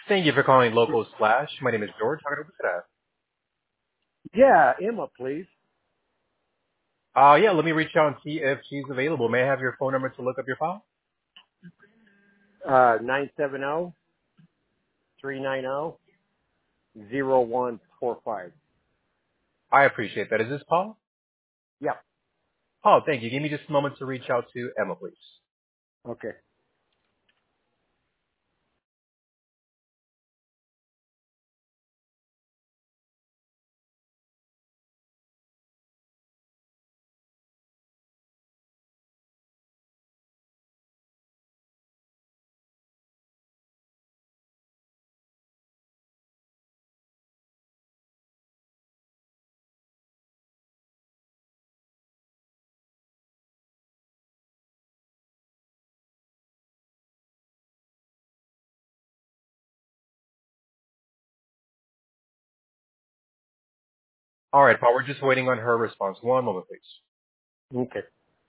Thank you for calling Local Slash. My name is George. How can I help you today? Yeah, Emma, please. Yeah, let me reach out and see if she's available. May I have your phone number to look up your file? 970-390-0145. I appreciate that. Is this Paul? Yep. Paul, thank you. Give me just a moment to reach out to Emma, please. Okay. All right, Paul, we're just waiting on her response. One moment, please. Okay.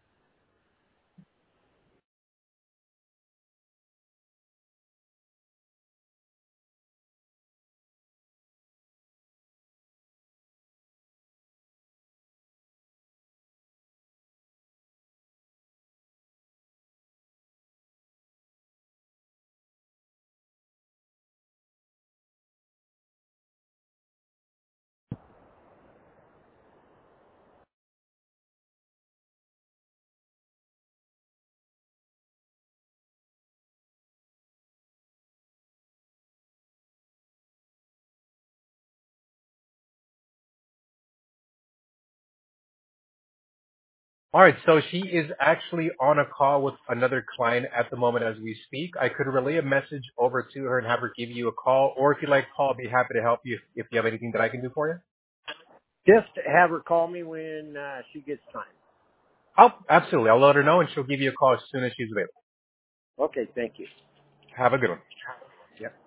All right, so she is actually on a call with another client at the moment as we speak. I could relay a message over to her and have her give you a call, or if you'd like, Paul, I'd be happy to help you if you have anything that I can do for you. Just have her call me when she gets time. Oh, absolutely. I'll let her know, and she'll give you a call as soon as she's available. Okay, thank you. Have a good one. Yep.